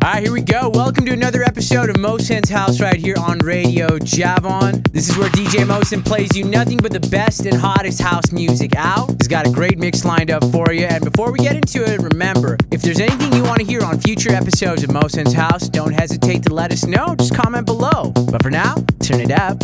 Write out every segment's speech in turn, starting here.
right, here we go. Welcome to another episode of Mosen's House right here on Radio Javon. This is where DJ Mosen plays you nothing but the best and hottest house music out. He's got a great mix lined up for you. And before we get into it, remember, if there's anything you want to hear on future episodes of Mosen's House, don't hesitate to let us know. Just comment below. But for now, turn it up.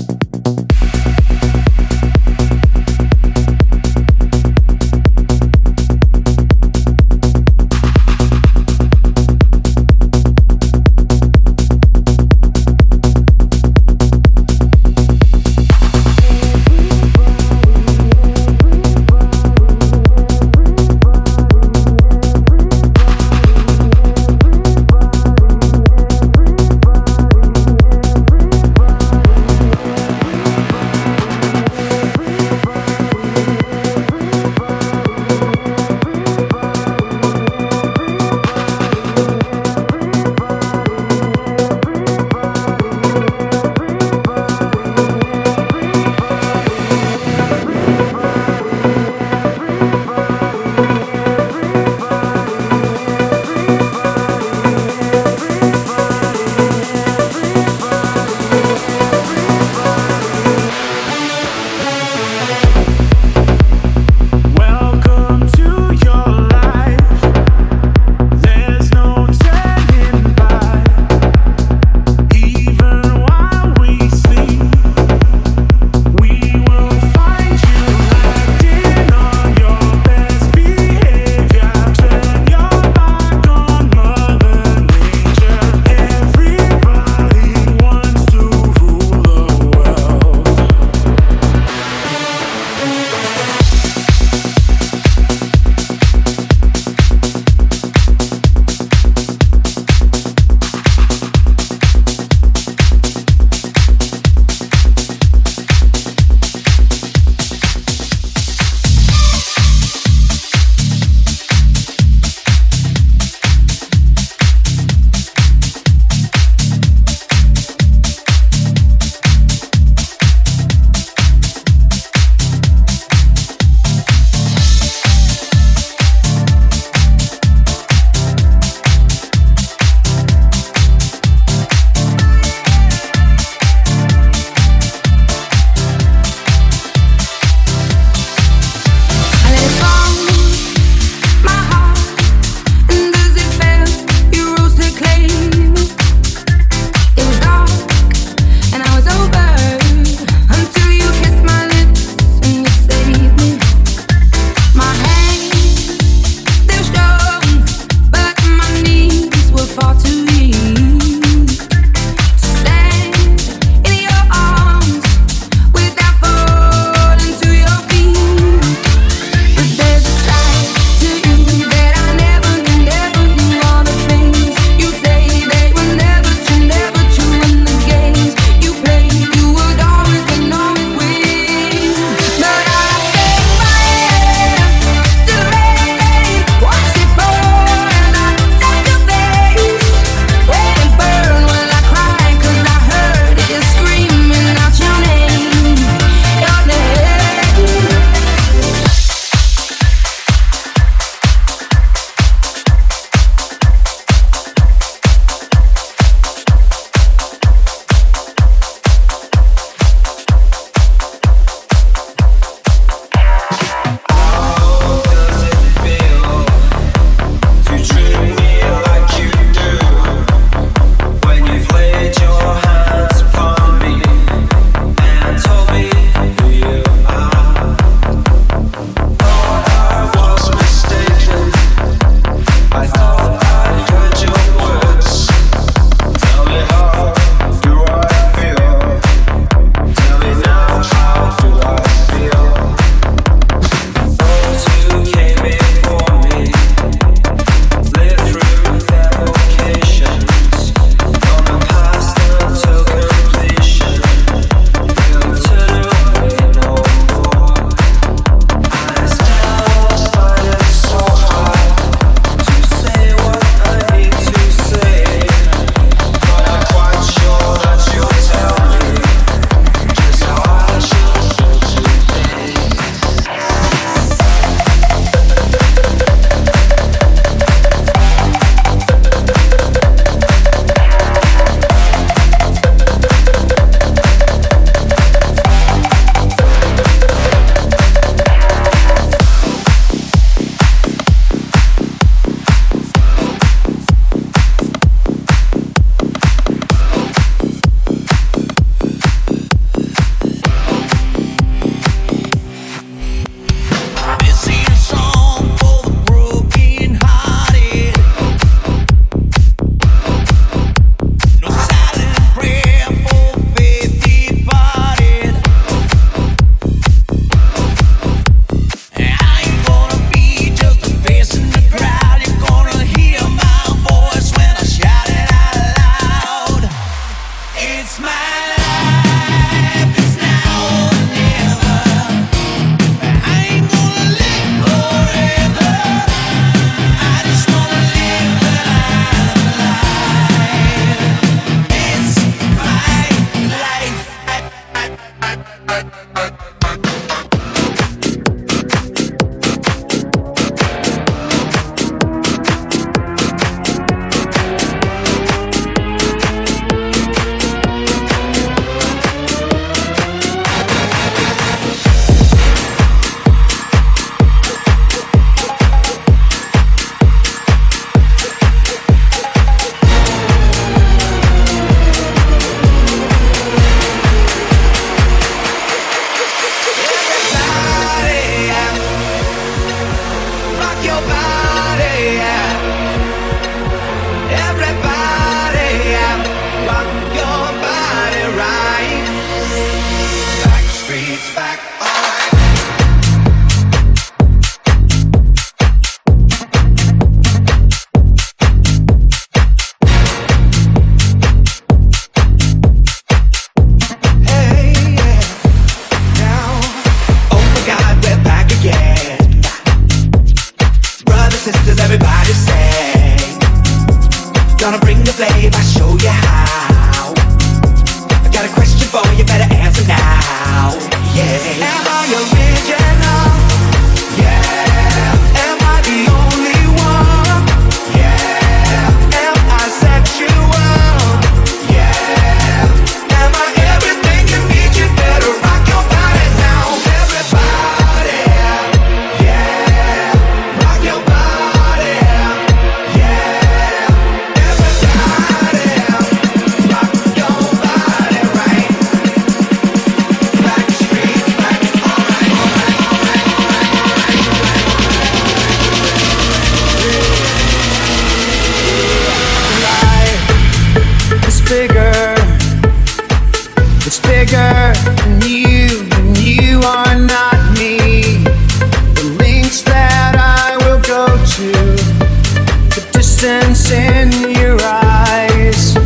bigger. It's bigger than you are not me. The links that I will go to, the distance in your eyes.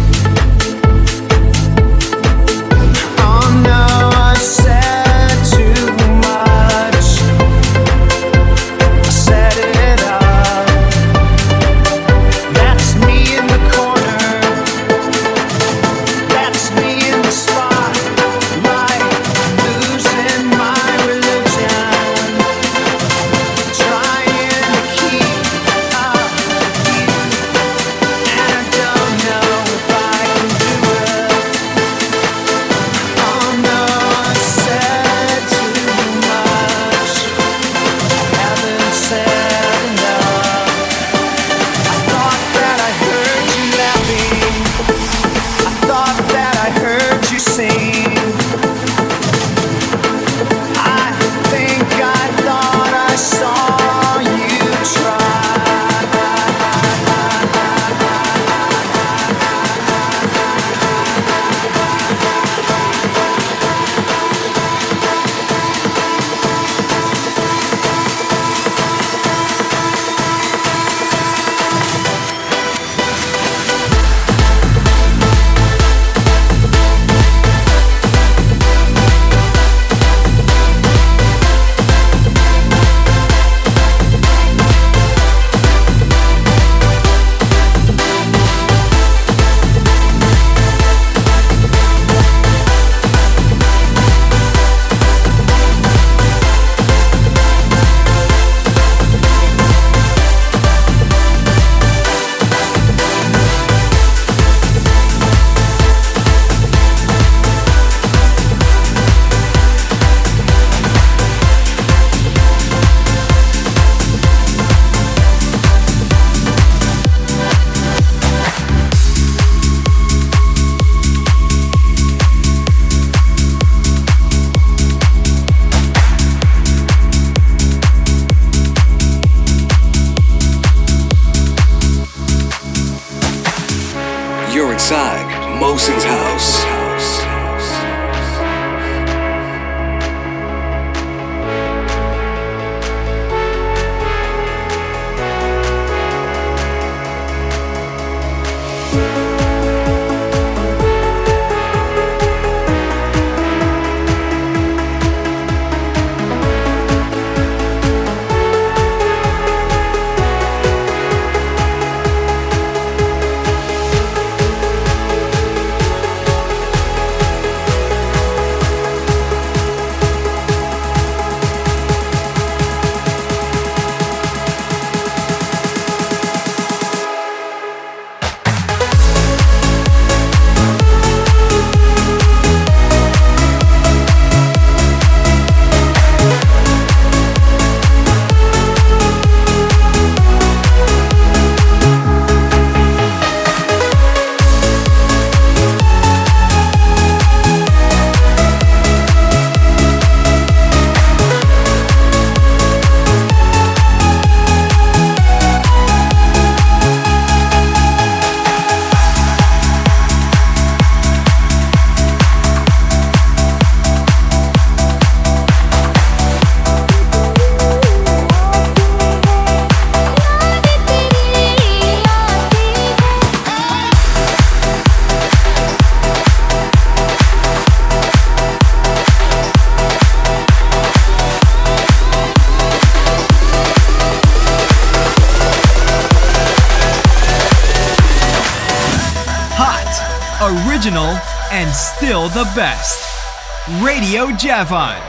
Oh no, I said too much. I set it up. That's me in the corner. That's me in the spotlight, losing my religion, trying to keep up with you, and I don't know if I can do it. Oh no, I said too much. Haven't said enough. I thought that I heard you laughing. I thought that I heard you sing. I think I thought I saw you try. You're inside Mosin's house. Original and still the best. Radio Javon.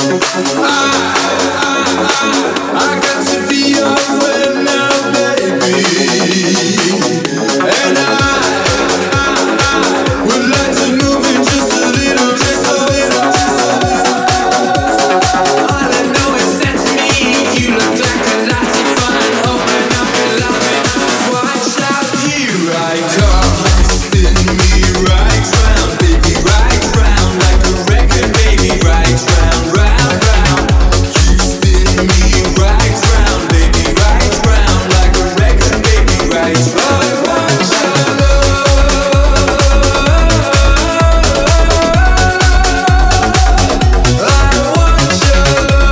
I got to be your friend now, baby. And I would like to move in just a little, just a little. All I know is that to me, you look like a lot of fun. Open up and love it. Watch out, here I come. Spin me right round, baby, right round. Like a record, baby, right round, round, round. You spin me right round, baby, right round. Like a record, baby, right round. I want your love. I want your love.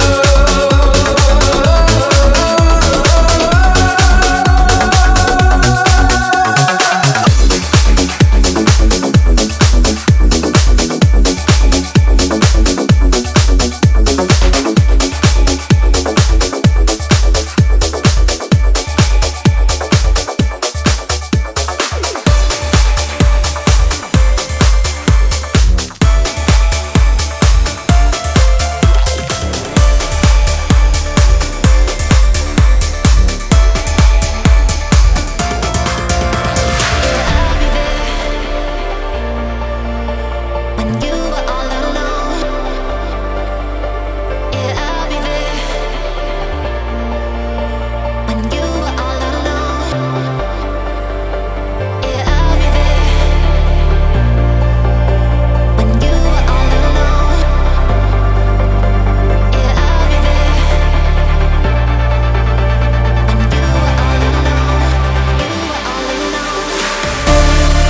When you were all alone, yeah, I'll be there. When you were all alone, yeah, I'll be there. When you were all alone, yeah, I'll be there. When you were all alone, you were all alone.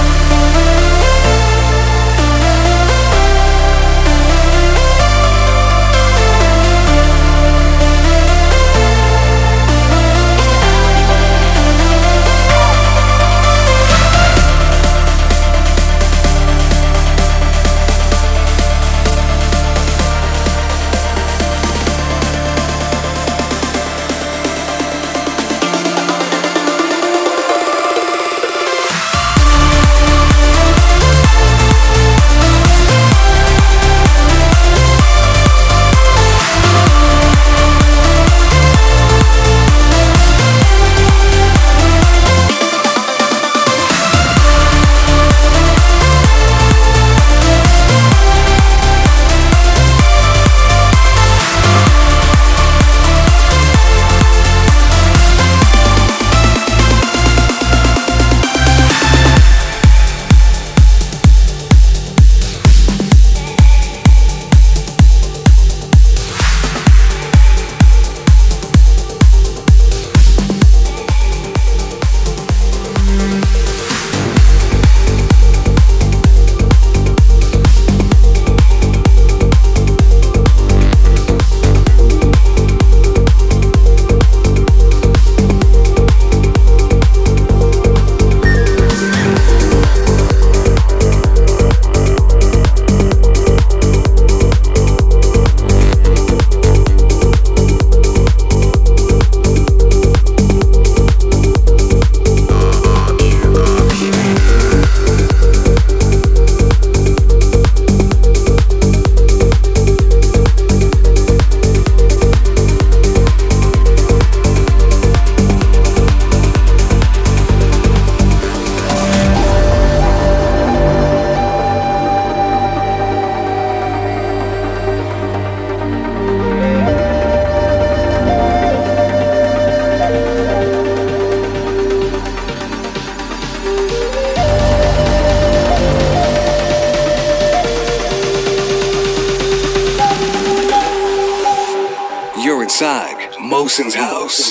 You're inside Mosin's house.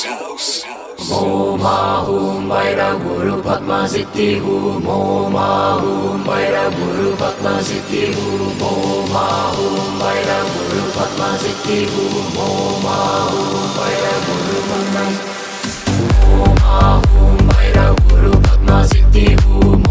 Hum Vaira Guru Padma Siddhi Hum Vaira Guru Padma Siddhi Hum Vaira Guru Padma Siddhi Hum Vaira Guru Padma Hum Vaira Guru Padma Siddhi Hum